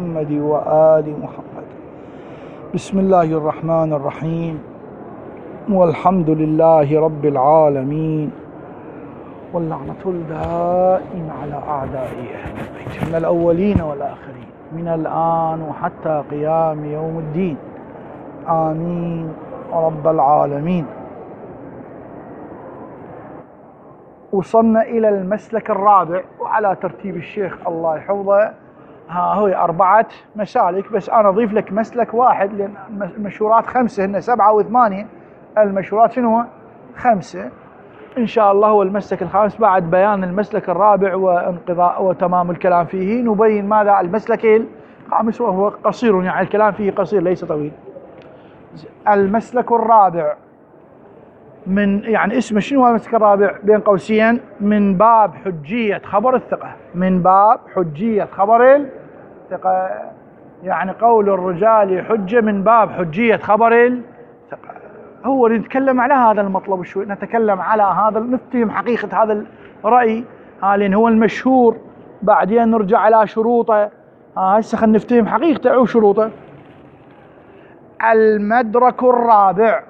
محمد وآل محمد. بسم الله الرحمن الرحيم، والحمد لله رب العالمين، واللعنة الدائم على أعدائه أهل البيت من الأولين والآخرين من الآن وحتى قيام يوم الدين، آمين رب العالمين. وصلنا إلى المسلك الرابع، وعلى ترتيب الشيخ الله يحفظه هو 4 مسالك، بس أنا أضيف لك مسلك واحد لأن المشهورات 5، هن 7 و8، المشهورات شنو 5 إن شاء الله. هو المسلك الخامس بعد بيان المسلك الرابع وانقضاء وتمام الكلام فيه، نبين ماذا المسلك الخامس، وهو قصير، يعني الكلام فيه قصير ليس طويل. المسلك الرابع من يعني اسمه شنو المسلك الرابع بين قوسين؟ من باب حجية خبر الثقة، من باب حجية خبر الثقة، يعني قول الرجال حجة من باب حجية خبر الثقة. هو نتكلم على هذا المطلب شوي، نتكلم على هذا، نفتهم حقيقة هذا الرأي لأن هو المشهور، بعدين نرجع على شروطه. هسه خلينا نفتهم حقيقته وشروطه. المدرك الرابع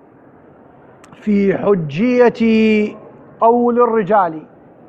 في حجية قول الرجال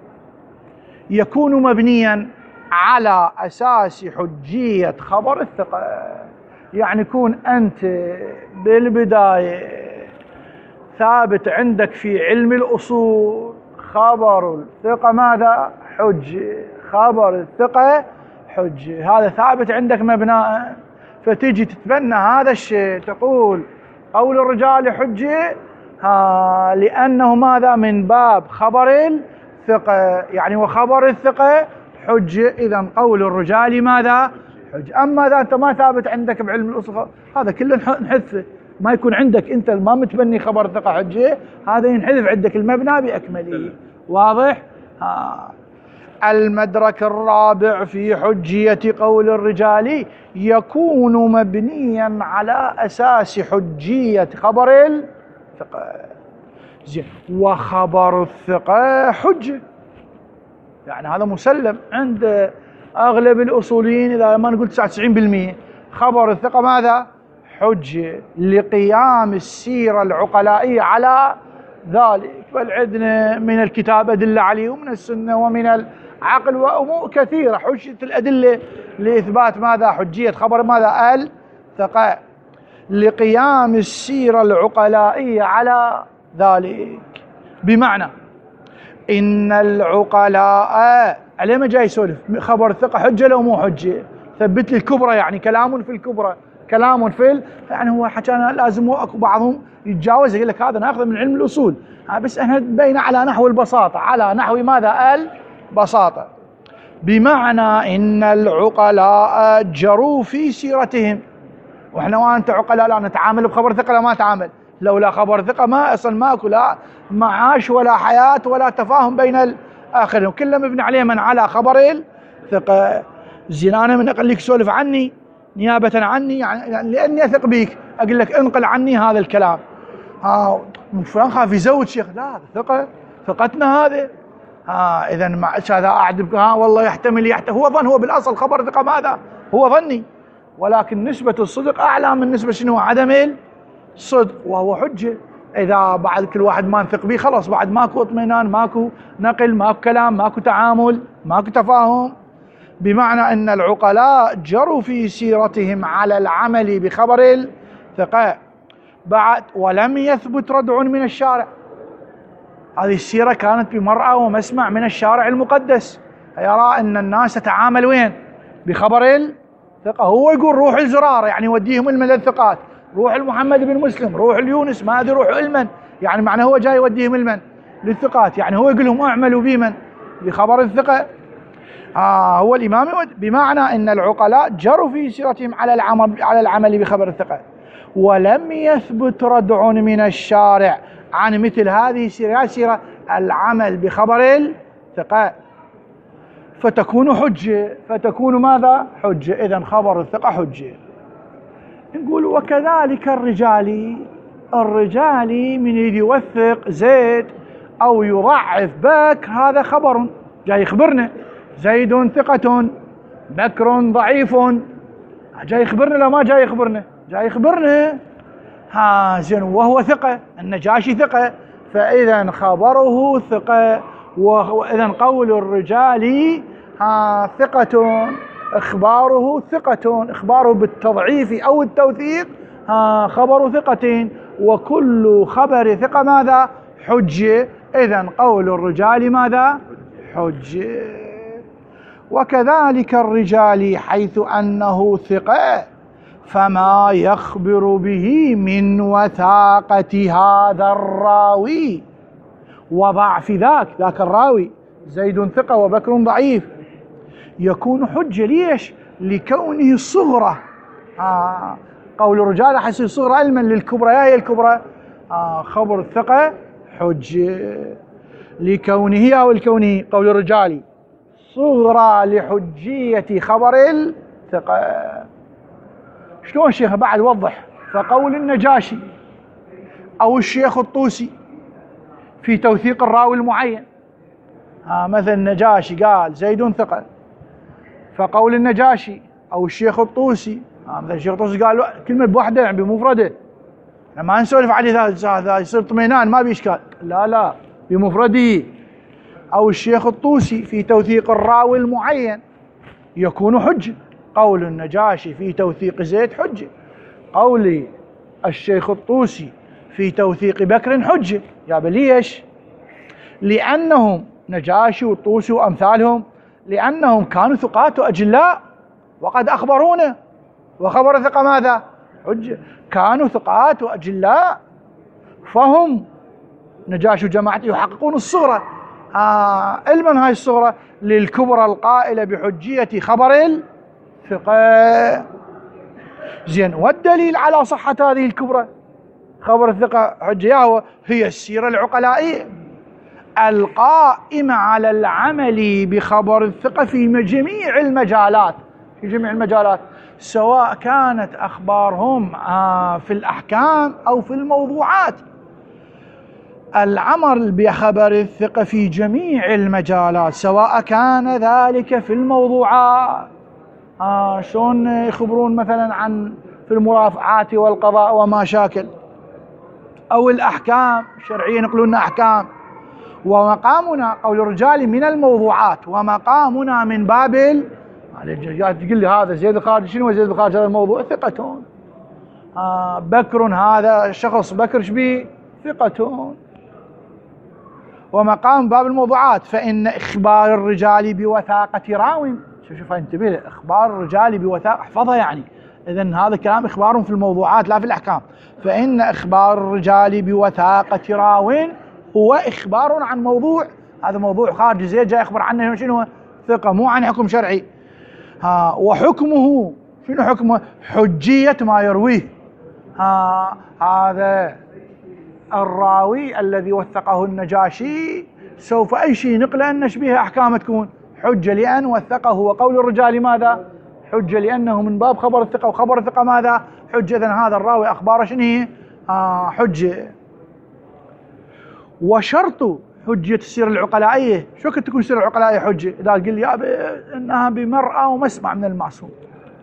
يكون مبنيا على أساس حجية خبر الثقة، يعني يكون أنت بالبداية ثابت عندك في علم الأصول خبر الثقة ماذا؟ حجة، خبر الثقة حجة، هذا ثابت عندك مبناء، فتيجي تتبنى هذا الشيء، تقول قول الرجال حجة لأنه ماذا؟ من باب خبر الثقة، يعني وخبر الثقة حجة، إذا قول الرجال ماذا؟ حجة. أما إذا أنت ما ثابت عندك بعلم الأصول هذا كله نحذفه، ما يكون عندك أنت ما متبني خبر الثقة حجة، هذا ينحذف عندك المبنى بأكمله. واضح؟ المدرك الرابع في حجية قول الرجال يكون مبنيا على أساس حجية خبر الثقة. زين، وخبر الثقة حجة، يعني هذا مسلم عند أغلب الأصوليين، إذا ما نقول 99%، خبر الثقة ماذا؟ حجة، لقيام السيرة العقلائية على ذلك. بل عندنا من الكتاب أدلة عليه، ومن السنة ومن العقل وأمور كثيرة، حجة الأدلة لإثبات ماذا؟ حجية خبر ماذا؟ الثقة، لقيام السيرة العقلائية على ذلك. بمعنى إن العقلاء عليه ما جاي يسولف خبر الثقة حجة لو مو حجة، ثبت لي الكبرى، يعني كلام في الكبرى، كلام في يعني هو حكانا لازم اكو بعضهم يتجاوز يقول لك هذا ناخذه من علم الأصول، بس احنا بينا على نحو البساطة، على نحو ماذا؟ البساطة. بمعنى إن العقلاء جروا في سيرتهم، واحنا وانت عقلاء لا نتعامل بخبر ثقة لا ما نتعامل، لولا خبر ثقة ما اصلا ماكو لا معاش ولا حياة ولا تفاهم بين الآخرين، وكله مبني عليه من على خبر الثقة. زين، انا من اقول لك سولف عني نيابة عني، يعني لاني اثق بيك اقول لك انقل عني هذا الكلام، فلان خاف يزود شيخ، لا ثقة، ثقتنا هذه، اذا مع هذا اعدب والله يحتمل هو ظن، هو بالاصل خبر ثقة ماذا؟ هو ظني، ولكن نسبة الصدق اعلى من نسبة شنو؟ عدم الصدق، وهو حجة. اذا بعد كل واحد ما نثق به خلاص بعد ماكو اطمئنان، ماكو نقل، ماكو كلام، ماكو تعامل، ماكو تفاهم. بمعنى ان العقلاء جروا في سيرتهم على العمل بخبر الثقة بعد ولم يثبت ردع من الشارع. هذه السيرة كانت بمرأى ومسمع من الشارع المقدس، يرى ان الناس تتعامل وين؟ بخبر الثقة. هو يقول روح الزرارة، يعني يوديهم المن الثقات، روح المحمد بن مسلم، روح اليونس، ما ادري روح المن، يعني معنى هو جاي يوديهم المن للثقات، يعني هو يقول لهم اعملوا بمن؟ بخبر الثقة. هو الإمام بمعنى أن العقلاء جروا في سيرتهم على العمل بخبر الثقة ولم يثبت ردع من الشارع عن مثل هذه السيرة العمل بخبر الثقة، فتكون حجة، فتكون ماذا؟ حجة. إذن خبر الثقة حجة. نقول وكذلك الرجال من يوثق زيد أو يضعف بكر، هذا خبر جاي يخبرنا زيد ثقة بكر ضعيف، جاي يخبرنا لا ما جاي يخبرنا؟ جاي يخبرنا. زين، وهو ثقة، النجاشي ثقة، فإذا خبره ثقة، وإذا قول الرجال ثقة، إخباره ثقة، إخباره بالتضعيف أو التوثيق خبر ثقة، وكل خبر ثقة ماذا؟ حجة. إذا قول الرجال ماذا؟ حجة. وكذلك الرجال حيث أنه ثقة، فما يخبر به من وثاقة هذا الراوي وضعف ذاك الراوي، زيد ثقة وبكر ضعيف، يكون حجة. ليش؟ لكونه صغرى. قول الرجال حيث صغرى علما للكبرى، هي الكبرى. خبر الثقة حجة لكونه أو الكونه قول الرجال صغرى لحجية خبر الثقة. شلون شيخ بعد وضح؟ فقول النجاشي أو الشيخ الطوسي في توثيق الراوي المعين، مثل النجاشي قال زيد ثقة، فقول النجاشي أو الشيخ الطوسي مثل الشيخ الطوسي قال كلمة بوحدة يعني بمفردة، ما نسولف عليه هذا يصير طمينان ما بإشكال، لا بمفرده. أو الشيخ الطوسي في توثيق الراوي المعين يكون حجة. قول النجاشي في توثيق زيد حجة، قول الشيخ الطوسي في توثيق بكر حجة. يا ليش؟ لأنهم نجاشي والطوسي وأمثالهم لأنهم كانوا ثقات أجلاء وقد أخبرونا، وخبر ثقة ماذا؟ حجة. كانوا ثقات وأجلاء، فهم نجاشي وجماعته يحققون الصغرى. علما هاي الصغرى للكبرى القائلة بحجية خبر الثقة. زين، والدليل على صحة هذه الكبرى خبر الثقة حجة هي السيرة العقلائية القائمة على العمل بخبر الثقة في جميع المجالات، سواء كانت أخبارهم في الأحكام أو في الموضوعات. العمل بخبر الثقة في جميع المجالات سواء كان ذلك في الموضوعات، شلون يخبرون مثلا عن في المرافعات والقضاء وما شاكل، أو الأحكام الشرعية ينقلون أحكام. ومقامنا قول الرجال من الموضوعات، ومقامنا من باب تقول لي هذا زيد الخارجي، شنو زيد الخارجي؟ هذا الموضوع ثقة. بكر هذا الشخص بكر شبيه؟ ثقة. ومقام باب الموضوعات، فإن إخبار الرجال بوثاقة راو، شوف انتبه، إخبار الرجال بوثاقة احفظها يعني، إذن هذا كلام إخبار في الموضوعات لا في الأحكام. فإن إخبار الرجال بوثاقة راو هو إخبار عن موضوع، هذا موضوع خارجي، زيد جاي يخبر عنه شنو؟ ثقة، مو عن حكم شرعي. وحكمه شنو حكمه؟ حجية ما يرويه. هذا الراوي الذي وثقه النجاشي سوف أي شيء نقله أن نشبه أحكام تكون حجة، لأن وثقه. وقول الرجال ماذا؟ حجة، لأنه من باب خبر الثقة، وخبر الثقة ماذا؟ حجة. إذن هذا الراوي أخباره شنو هي؟ حجة. وشرط حجية السيرة العقلائية، شو كنت تكون السيرة العقلائية حجة؟ إذا قل لي إنها بمرأة ومسمع من المعصوم،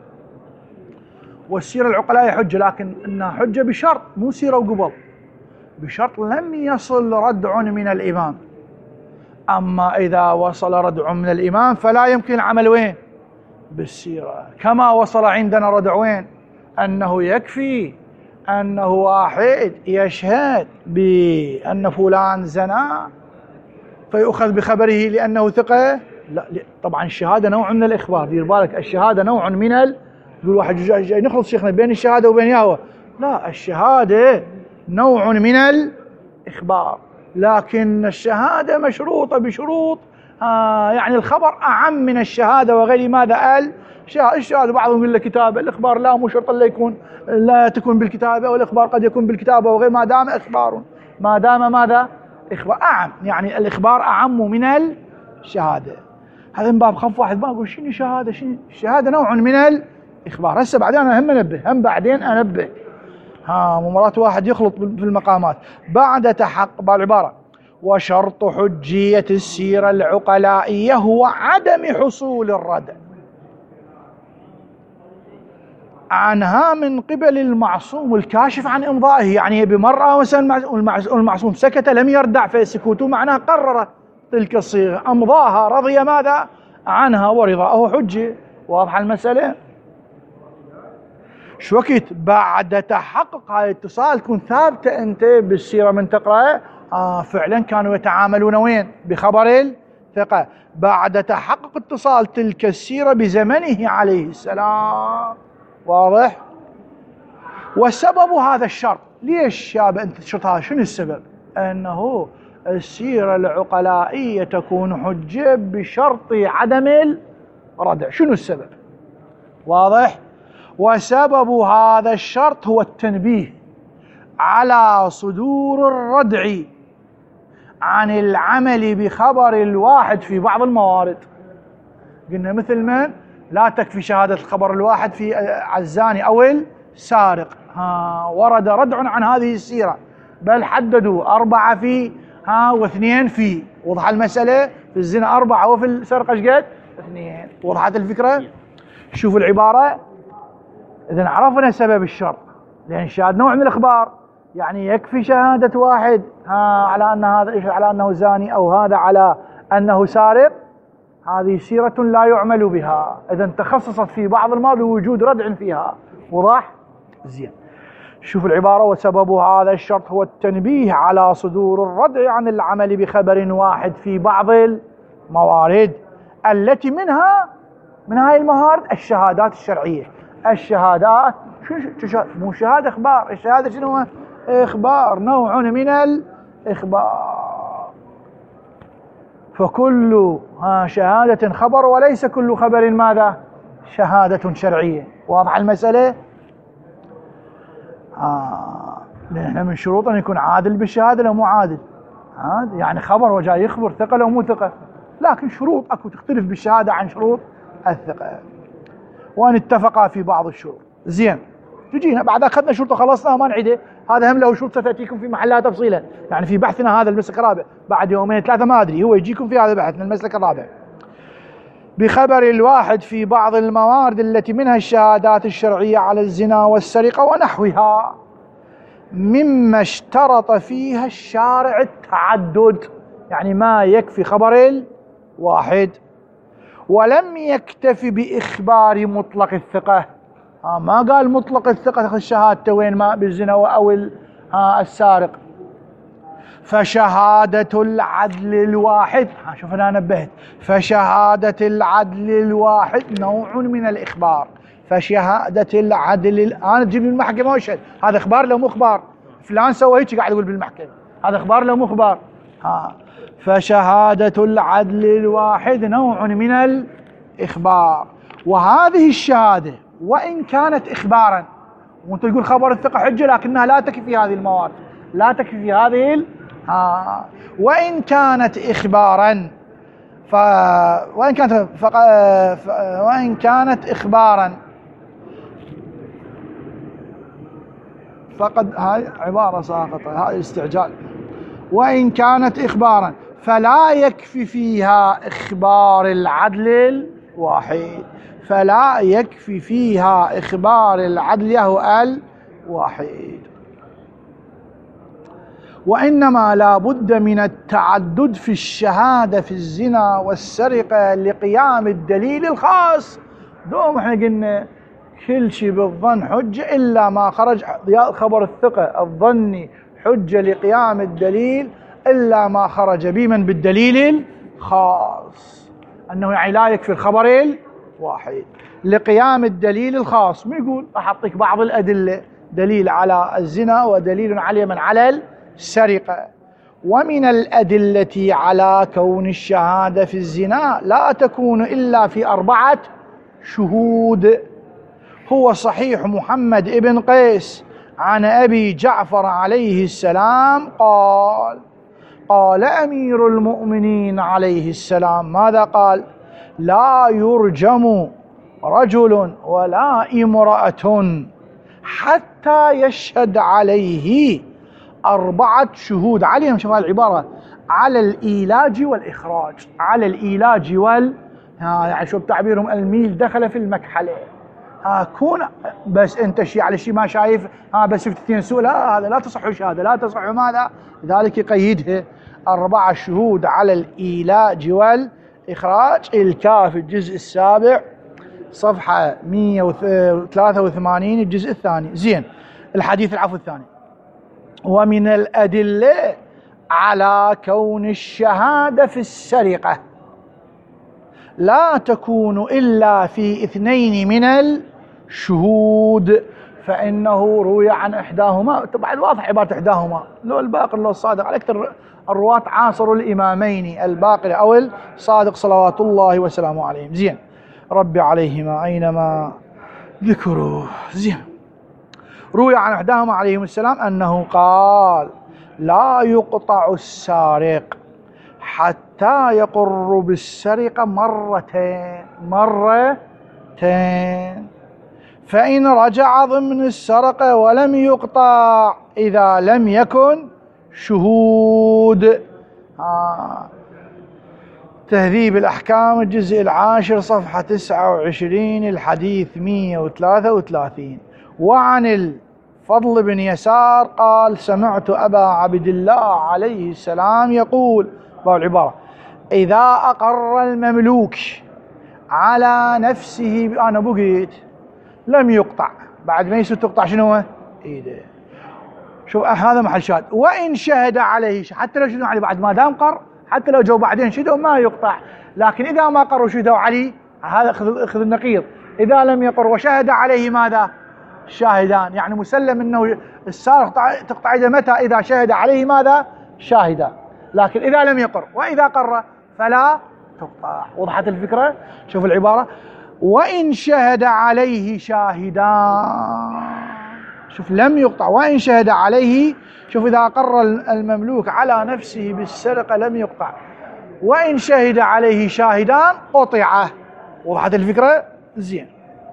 والسيرة العقلائية حجة، لكن إنها حجة بشرط، مو سيرة وقبل، بشرط لم يصل ردع من الإمام. أما إذا وصل ردع من الإمام فلا يمكن العمل وين؟ بالسيرة. كما وصل عندنا ردع وين؟ أنه يكفي أنه واحد يشهد بأن فلان زنى فيؤخذ بخبره لأنه ثقة؟ لا، طبعا الشهادة نوع من الإخبار، دير بالك، الشهادة نوع من يقول واحد جاي نخلص شيخنا بين الشهادة وبين ياهو، لا، الشهادة نوع من الإخبار، لكن الشهادة مشروطة بشروط، يعني الخبر أعم من الشهادة وغير ماذا الشهادة. بعضهم يقول لك كتابة، الإخبار لا، مو شرط لا تكون بالكتابة، والإخبار قد يكون بالكتابة وغير، ما دام إخبار، ما دام ماذا؟ إخبار أعم، يعني الإخبار أعم من الشهادة. هذا من باب خف واحد ما أقول شنو شهادة، شنو الشهادة؟ نوع من الإخبار. هسه بعدين أنا بعدين أنبه مرات واحد يخلط في المقامات. بعد تحقق بالعبارة وشرط حجية السيرة العقلائية هو عدم حصول الردع. عنها من قبل المعصوم الكاشف عن إمضائه، يعني بمرأة مثلا والمعصوم سكت لم يردع، فسكوته معناه قرر تلك الصيغة، أمضاها، رضي ماذا عنها، ورضاءه حجة. واضحة المسألة؟ شو وقت بعد تحقق هاي الاتصال تكون ثابتة أنت بالسيرة من تقرأ فعلا كانوا يتعاملون وين؟ بخبر الثقة بعد تحقق اتصال تلك السيرة بزمنه عليه السلام. واضح؟ وسبب هذا الشرط، ليش يا أنت تشرط هذا؟ شنو السبب؟ أنه السيرة العقلائية تكون حجة بشرط عدم الردع. شنو السبب؟ واضح؟ وسبب هذا الشرط هو التنبيه على صدور الردع عن العمل بخبر الواحد في بعض الموارد. قلنا مثل من لا تكفي شهادة الخبر الواحد في الزاني أو السارق، ورد ردع عن هذه السيرة، بل حددوا 4 في و2 في. وضح المسألة؟ في الزنا 4 وفي السرقة ايش قد؟ 2. وضحت الفكرة؟ شوفوا العبارة. إذا عرفنا سبب الشرط، لأن الشهادة نوع من الإخبار، يعني يكفي شهادة واحد على أن هذا على أنه زاني أو هذا على أنه سارق، هذه سيرة لا يعمل بها، إذا تخصصت في بعض الماضي وجود ردع فيها. وضح؟ زين. شوف العبارة. وسبب هذا الشرط هو التنبيه على صدور الردع عن العمل بخبر واحد في بعض الموارد التي منها من هاي الموارد الشهادات الشرعية. الشهادات مو شهادة إخبار، الشهادة شنو؟ إخبار، نوع من الإخبار. فكل شهادة خبر، وليس كل خبر ماذا؟ شهادة شرعية. واضح المسألة؟ لأن من شروط أن يكون عادل بالشهادة لو مو عادل. يعني خبر وجاي يخبر ثقة لو مو ثقة، لكن شروط أكو تختلف بالشهادة عن شروط الثقة، وأن اتفقا في بعض الشروط. زين. تجينا بعد أخذنا شروط وخلصناها ما نعيده، هذا هم له شروط ستأتيكم في محلها تفصيلا، يعني في بحثنا هذا المسلك الرابع بعد 2 3 ما أدري، هو يجيكم في هذا بحثنا المسلك الرابع. بخبر الواحد في بعض الموارد التي منها الشهادات الشرعية على الزنا والسرقة ونحوها، مما اشترط فيها الشارع التعدد، يعني ما يكفي خبر الواحد، ولم يكتفي بإخبار مطلق الثقة. ما قال مطلق الثقة تاخذ شهادته وين ما بالزنا أو السارق. فشهادة العدل الواحد، شوف أنا نبهت، فشهادة العدل الواحد نوع من الإخبار. فشهادة العدل أنا تجيب لي المحكمة وشهد، هذا إخبار لو مو إخبار؟ فلان سوى هيك قاعد يقول بالمحكمة، هذا إخبار لو مو إخبار؟ فشهادة العدل الواحد نوع من الإخبار. وهذه الشهادة وإن كانت إخبارا، وأنت تقول خبر الثقة حجة، لكنها لا تكفي في هذه الموارد، لا تكفي في هذه وإن كانت إخبارا وإن كانت إخبارا فقد، هاي عبارة ساقطة، هاي استعجال. وإن كانت إخبارا فلا يكفي فيها إخبار العدل الواحد، فلا يكفي فيها إخبار العدل هو الواحد، وإنما لا بد من التعدد في الشهادة في الزنا والسرقة لقيام الدليل الخاص. دوم احنا قلنا كل شيء بالظن حجة إلا ما خرج خبر الثقة الظني حجة لقيام الدليل إلا ما خرج بمن بالدليل الخاص، أنه يعني لا يكفي الخبر الواحد لقيام الدليل الخاص. ما يقول أحطيك بعض الأدلة، دليل على الزنا ودليل على من على السرقة. ومن الأدلة على كون الشهادة في الزنا لا تكون إلا في 4 شهود. هو صحيح محمد ابن قيس عن أبي جعفر عليه السلام قال أمير المؤمنين عليه السلام ماذا قال؟ لا يرجم رجل ولا امرأة حتى يشهد عليه 4 شهود. عليهم شوف العبارة على الإيلاج والإخراج، على الإيلاج يعني شو بتعبيرهم؟ الميل دخل في المكحلة، كون بس انت شيء على شيء ما شايف، بس شفتين سوء، لا هذا لا تصح شهاده، لا تصح ماذا، لذلك يقيدها 4 شهود على الإيلاج والإخراج. الكافي الجزء السابع صفحة 183 الجزء الثاني. زين، الحديث العفو الثاني. ومن الأدلة على كون الشهادة في السرقة لا تكون إلا في 2 من الشهود، فإنه روي عن إحداهما، طبعا واضح عبارة إحداهما، لو الباقر لو الصادق، على أكثر الرواة عاصروا الإمامين الباقر أو الصادق صلوات الله وسلامه عليهم. زين، ربي عليهما أينما ذكروه. زين، روي عن إحداهما عليهم السلام أنه قال: لا يقطع السارق حتى يقر بالسرقة مرتين، فإن رجع ضمن السرقة ولم يقطع إذا لم يكن شهود. تهذيب الأحكام الجزء العاشر صفحة 29 الحديث 133. وعن الفضل بن يسار قال: سمعت أبا عبد الله عليه السلام يقول، العبارة: إذا أقر المملوك على نفسه أنا بقيت لم يقطع، بعد ما يصير تقطع شنو إيده. شوف هذا محل شاهد. وإن شهد عليه، حتى لو شهدوا عليه بعد ما دام قر، حتى لو جو بعدين شهدوا ما يقطع، لكن إذا ما قروا شهدوا عليه، هذا خذ النقيض. إذا لم يقر وشهد عليه ماذا؟ شاهدان، يعني مسلم أنه السارق تقطع يده متى؟ إذا شهد عليه ماذا؟ شاهدان، لكن إذا لم يقر وإذا قر فلا تقطع. وضحت الفكرة؟ شوف العبارة: وإن شهد عليه شاهدان، شوف لم يقطع، وإن شهد عليه، شوف إذا أقر المملوك على نفسه بالسرقة لم يقطع، وإن شهد عليه شاهدان قطعه. وضحت الفكرة؟ زين.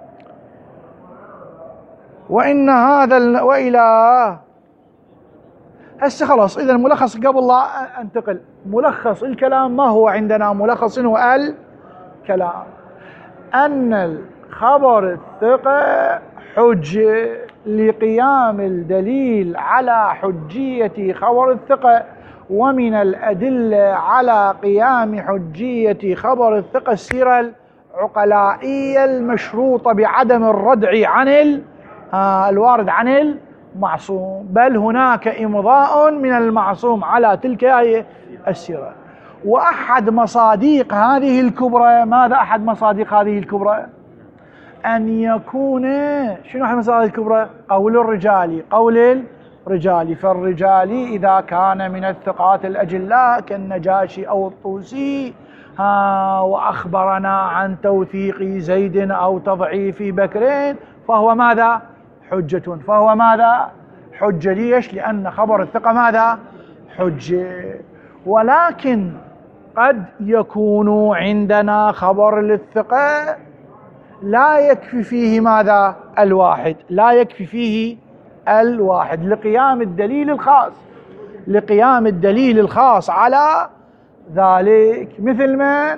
وإن هذا وإلى هسه خلاص. إذا الملخص قبل لا أنتقل، ملخص الكلام ما هو عندنا؟ ملخص الكلام أن الخبر الثقة حجة لقيام الدليل على حجية خبر الثقة. ومن الأدلة على قيام حجية خبر الثقة السيرة العقلائية المشروطة بعدم الردع عن الوارد عن المعصوم، بل هناك إمضاء من المعصوم على تلك السيرة. وأحد مصادق هذه الكبرى، ماذا أحد مصادق هذه الكبرى؟ أن يكون شنو أحد مصادق الكبرى؟ قول الرجال، فالرجال إذا كان من الثقات الأجلاء كالنجاشي أو الطوسي وأخبرنا عن توثيق زيد أو تضعيف بكر فهو ماذا؟ حجة. فهو ماذا؟ حجة. ليش؟ لأن خبر الثقة ماذا؟ حجة. ولكن قد يكون عندنا خبر للثقة لا يكفي فيه ماذا؟ الواحد، لا يكفي فيه الواحد لقيام الدليل الخاص على ذلك. مثل من؟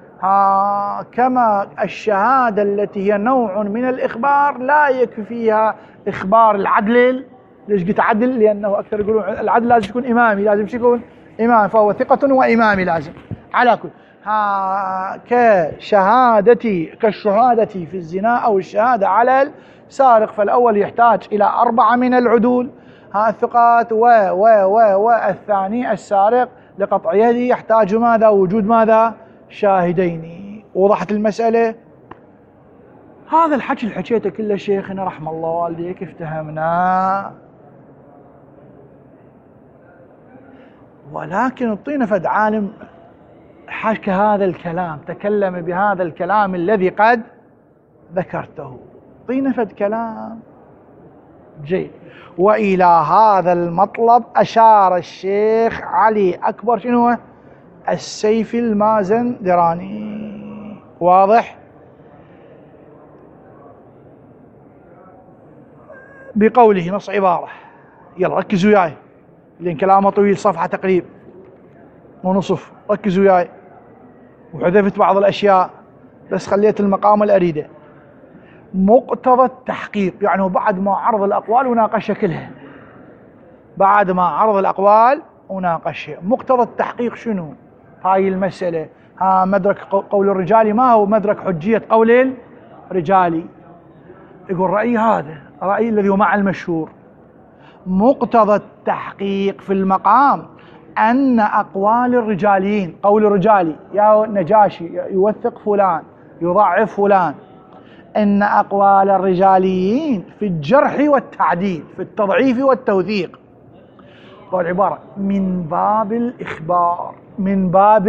كما الشهادة التي هي نوع من الإخبار لا يكفي فيها إخبار العدل. ليش قلت عدل؟ لأنه أكثر يقولون العدل لازم يكون إمامي، لازم يكون إمام، فهو ثقة وإمامي لازم على كل. كالشهادة في الزنا أو الشهادة على السارق، فالأول يحتاج إلى 4 من العدول الثقات، والثاني السارق لقطع يده يحتاج ماذا؟ وجود ماذا؟ شاهدين. وضحت المسألة؟ هذا الحكي اللي حكيته كله شيخنا رحم الله والديك افتهمنا، ولكن اعطينا فد عالم حكى هذا الكلام، تكلم بهذا الكلام الذي قد ذكرته، اعطينا فد كلام جيد. وإلى هذا المطلب أشار الشيخ علي أكبر شنو السيف المازندراني. واضح؟ بقوله نص عبارة، يلا ركزوا وياي لأن كلامه طويل، صفحة تقريب ونصف، ركزوا وياي. وحذفت بعض الأشياء بس خليت المقام الأريده. مقتضى التحقيق، يعني بعد ما عرض الأقوال وناقشها كلها، بعد ما عرض الأقوال وناقشها، مقتضى التحقيق شنو هاي المسألة؟ مدرك قول الرجال، ما هو مدرك حجية قول الرجال؟ يقول رأيي هذا، رأيي الذي هو مع المشهور، مقتضى التحقيق في المقام أن أقوال الرجاليين، قول الرجالي يا نجاشي يوثق فلان يضعف فلان، أن أقوال الرجاليين في الجرح والتعديل، في التضعيف والتوثيق، والعبارة من باب الإخبار، من باب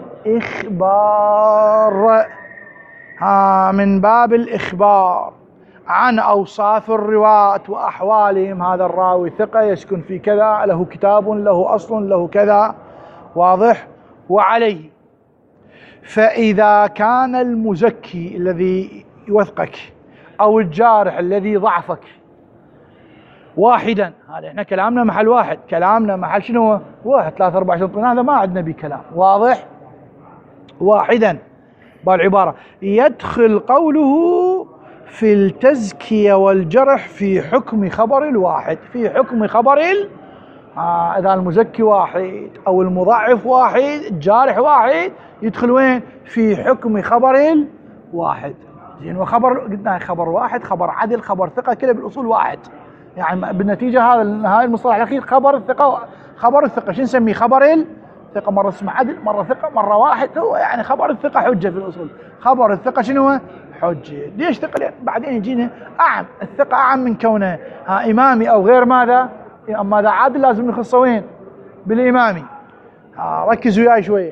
الإخبار، من باب الإخبار عن أوصاف الرواة وأحوالهم. هذا الراوي ثقة يسكن في كذا، له كتاب، له أصل، له كذا، واضح؟ وعليه فإذا كان المزكي الذي يوثقك أو الجارح الذي ضعفك واحدا، هذا احنا كلامنا محل واحد، كلامنا محل شنو؟ واحد، 3 4 شرطين، هذا ما عندنا به كلام، واضح؟ واحدا بالعبارة يدخل قوله في التزكية والجرح في حكم خبر الواحد، في حكم خبر إذا المزكي واحد أو المضعف واحد، الجارح واحد، يدخل وين؟ في حكم خبر الواحد. زين، وخبر قلنا خبر واحد، خبر عدل، خبر ثقة، كله بالأصول واحد، يعني بالنتيجة هاي المصطلح الأخير خبر الثقة. خبر الثقة شو نسميه؟ خبر الثقة، مرة اسمه عدل، مرة ثقة، مرة واحد، هو يعني خبر الثقة حجة في الأصول. خبر الثقة شنو هو؟ حجة. ليش ثقة؟ لأن بعدين يجينا أعم، الثقة أعم من كونه إمامي أو غير ماذا؟ أما إذا عادل لازم نخصه وين؟ بالإمامي. ركزوا وياي شوية.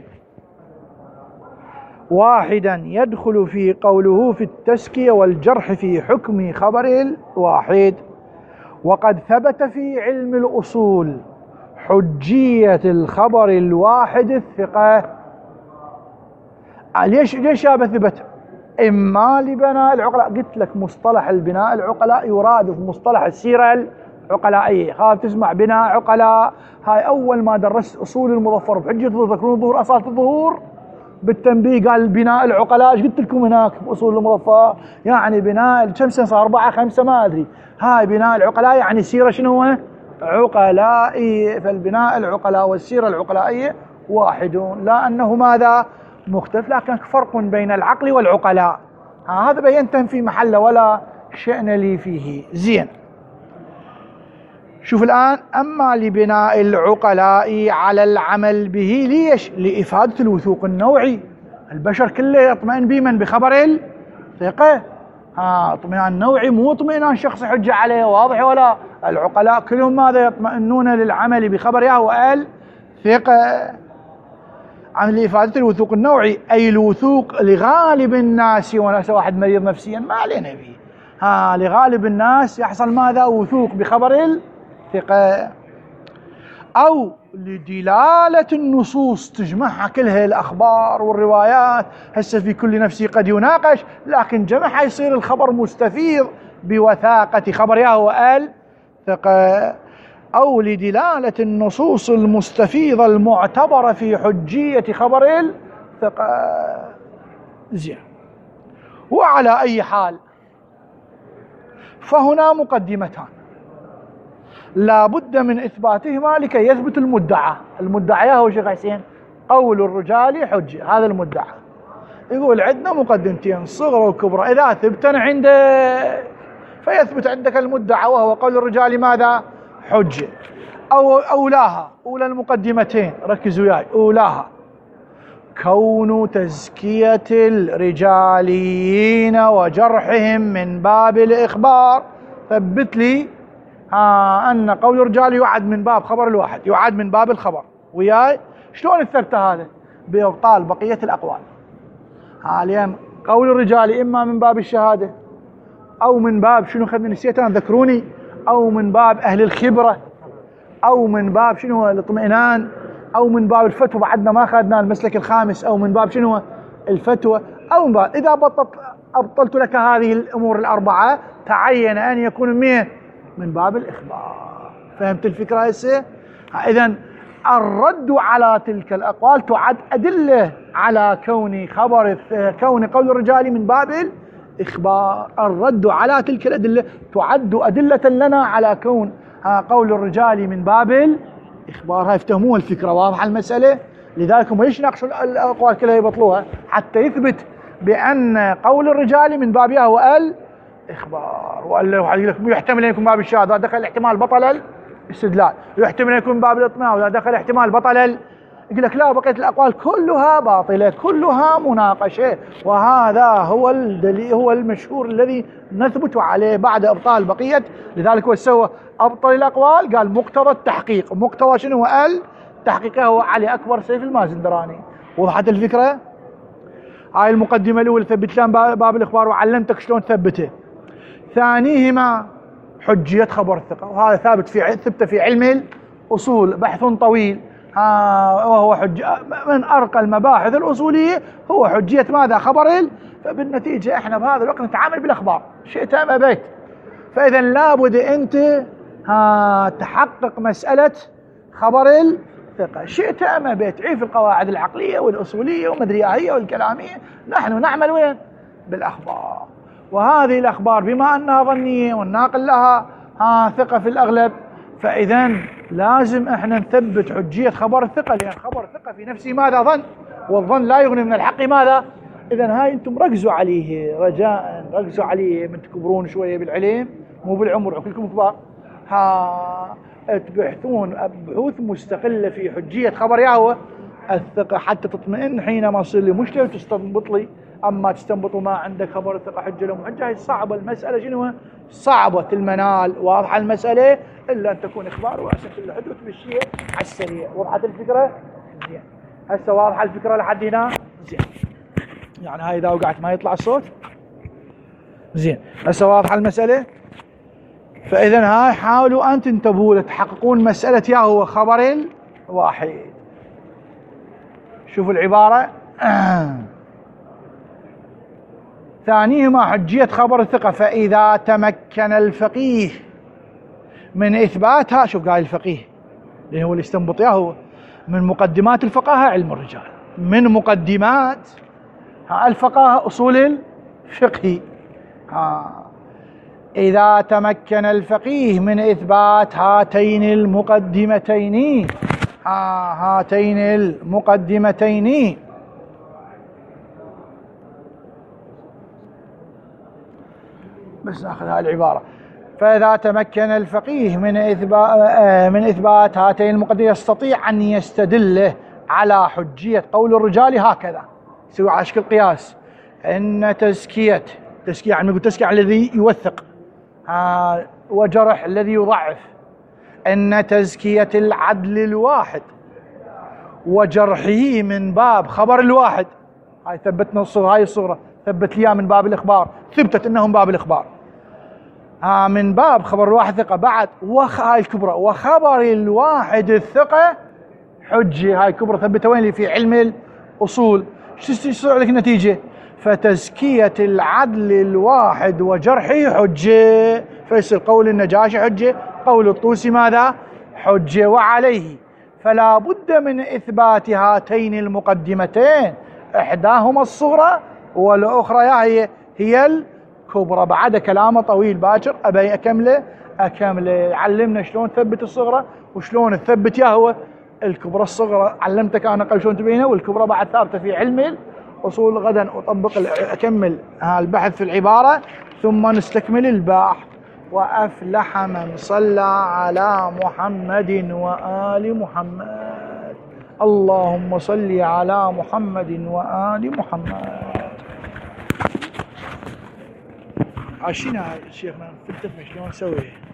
واحدا يدخل في قوله في التزكية والجرح في حكم خبر الواحد، وقد ثبت في علم الأصول حجية الخبر الواحد الثقة. ليش يا ثبت؟ إما لبناء العقلاء، قلت لك مصطلح البناء العقلاء يراد في مصطلح السيرة العقلائية. خاف تسمع بناء عقلاء، هاي أول ما درست أصول المظفر بحجة الظهور، تذكرون الظهور أصالة الظهور بالتنبيه قال بناء العقلاء، ايش قلت لكم هناك بأصول المظفر؟ يعني بناء كم سنة صار؟ 4 5 ما أدري. هاي بناء العقلاء يعني سيرة شنو هو؟ عقلائية. فالبناء العقلاء والسيرة العقلائية واحد، لا أنه ماذا؟ مختلف، لكن فرق بين العقل والعقلاء. هذا بينتهم في محله ولا شأن لي فيه. زين، شوف الآن، أما لبناء العقلاء على العمل به، ليش؟ لإفادة الوثوق النوعي. البشر كله يطمئن بمن؟ بخبر الثقة. اطمئنان نوعي، مو اطمئنان شخص حجة عليه، واضح ولا؟ العقلاء كلهم ماذا؟ يطمئنون للعمل بخبر الثقة. عن لإفادة الوثوق النوعي، أي الوثوق لغالب الناس، وناس واحد مريض نفسيا ما علينا به، لغالب الناس يحصل ماذا؟ وثوق بخبر الثقة. أو لدلالة النصوص، تجمعها كلها الأخبار والروايات، هسه في كل نفس قد يناقش، لكن جمعها يصير الخبر مستفيض بوثاقة خبر الثقة. أو لدلالة النصوص المستفيضة المعتبرة في حجية خبر الثقة. زين، وعلى أي حال فهنا مقدمتان لا بد من إثباتهما لكي يثبت المدعى. المدعى هو شيخ حسين قول الرجال حجة، هذا المدعى. يقول عندنا مقدمتين صغرى وكبرى، إذا ثبتن عندك فيثبت عندك المدعى وهو قول الرجال ماذا؟ حجة. أو أولاها، أولى المقدمتين ركزوا وياي، أولاها كون تزكية الرجاليين وجرحهم من باب الإخبار. ثبت لي أن قول الرجال يعد من باب خبر الواحد، يعد من باب الخبر وياي. شلون الثبت هذا؟ بإبطال بقية الأقوال. حاليا قول الرجال إما من باب الشهادة، أو من باب شنو خذني نسيت أنا، ذكروني، أو من باب أهل الخبرة، أو من باب شنو الاطمئنان، أو من باب الفتوى، بعدنا ما أخذنا المسلك الخامس، أو من باب شنو الفتوى، أو من باب. إذا أبطلت لك هذه الأمور الأربعة تعين أن يكون من باب الإخبار. فهمت الفكرة هسه؟ إذن الرد على تلك الأقوال تعد أدلة على كون قول الرجال من باب الإخبار. الرد على تلك الأدلة تعد أدلة لنا على كون قول الرجال من باب الإخبار. هاي افتهموها الفكرة، واضحة المسألة. لذلك هم ليش يناقشوا الأقوال كلها يبطلوها؟ حتى يثبت بأن قول الرجال من باب هو الإخبار. وقال لك يحتمل أن يكون باب الشهادة، دخل الاحتمال بطل الاستدلال، يحتمل أن يكون باب الإطماع، وإذا دخل احتمال بطل يقول لك لا، بقية الأقوال كلها باطلة، كلها مناقشة. وهذا هو الدليل، هو المشهور الذي نثبت عليه بعد إبطال بقية. لذلك هو سوى أبطل الأقوال، قال مقتضى التحقيق. مقتضى شنو؟ التحقيق هو علي أكبر سيف المازندراني. وضحت الفكرة؟ هاي المقدمة الأولى ثبت لنا باب الإخبار وعلمتك شلون تثبته. ثانيهما حجية خبر الثقة، وهذا ثبت في علم الأصول، بحث طويل. وهو من أرقى المباحث الأصولية هو حجية ماذا؟ خبر. فبالنتيجة احنا بهذا الوقت نتعامل بالأخبار شئت أم أبيت. فإذا لابد أنت تحقق مسألة خبر الثقة شئت أم أبيت. عيف القواعد العقلية والأصولية ومدرياهية والكلامية، نحن نعمل وين؟ بالأخبار. وهذه الأخبار بما أنها ظنية والناقل لها ثقة في الأغلب، فإذا لازم احنا نثبت حجية خبر الثقة، لأن خبر الثقة في نفسه ماذا؟ ظن، والظن لا يغني من الحق ماذا؟ إذا هاي أنتم ركزوا عليه رجاء، ركزوا عليه من تكبرون شوية بالعلم مو بالعمر، كلكم كبار. تبحثون بحوث مستقلة في حجية خبر يهوى الثقة حتى تطمئن حينما تصير لي مشكلة وتستنبط لي. أما تستنبطوا ما عندك خبر الثقة حجة لهم حجة، هي صعبة المسألة. شنو؟ صعبة المنال. واضحة المسألة؟ إلا أن تكون إخبار وأسف الحدوث بالشيء على السريع. وضحت الفكرة؟ زين. هسه واضحة الفكرة لحد هنا؟ زين. يعني هاي إذا وقعت ما يطلع الصوت؟ زين. هسه واضحة المسألة؟ فإذا هاي حاولوا أن تنتبهوا لتحققون مسألة يا هو خبر واحد. شوفوا العبارة. ثانيهما حجية خبر الثقة، فإذا تمكن الفقيه من إثباتها. شوف قال الفقيه لأنه هو اللي استنبط هو من مقدمات الفقاهة علم الرجال، من مقدمات الفقاهة أصول الفقه. إذا تمكن الفقيه من إثبات هاتين المقدمتين بس ناخذ هاي العبارة. فإذا تمكن الفقيه من إثبات هاتين المقدمتين يستطيع أن يستدل على حجية قول الرجال هكذا، يسوي على شكل قياس. إن تزكية يعني نقول تزكية الذي يوثق، وجرح الذي يضعف. إن تزكية العدل الواحد وجرحه من باب خبر الواحد. هاي ثبتنا الصورة، هاي الصورة ثبت لي من باب الإخبار، ثبتت إنهم باب الإخبار. من باب خبر الواحد ثقة. بعد هاي الكبرى وخبر الواحد الثقة حجة. هاي الكبرى ثبتها وين؟ في علم الأصول. شو يصير لك النتيجة؟ فتزكية العدل الواحد وجرحه حجة، فيصير قول النجاشي حجة، قول الطوسي ماذا؟ حجة. وعليه فلا بد من إثبات هاتين المقدمتين، إحداهما الصغرى والأخرى هي الكبرى. بعد كلامه طويل باكر أبي أكمله. علمنا شلون تثبت الصغرى وشلون تثبت هو الكبرى. الصغرى علمتك أنا قبل شلون تبينها، والكبرى بعد ثابتة في علم الأصول. غدا أكمل البحث في العبارة ثم نستكمل الباحث. وأفلح من صلى على محمد وآل محمد. اللهم صل على محمد وآل محمد. عشينا شيخنا فلتفنا شلون نسوي.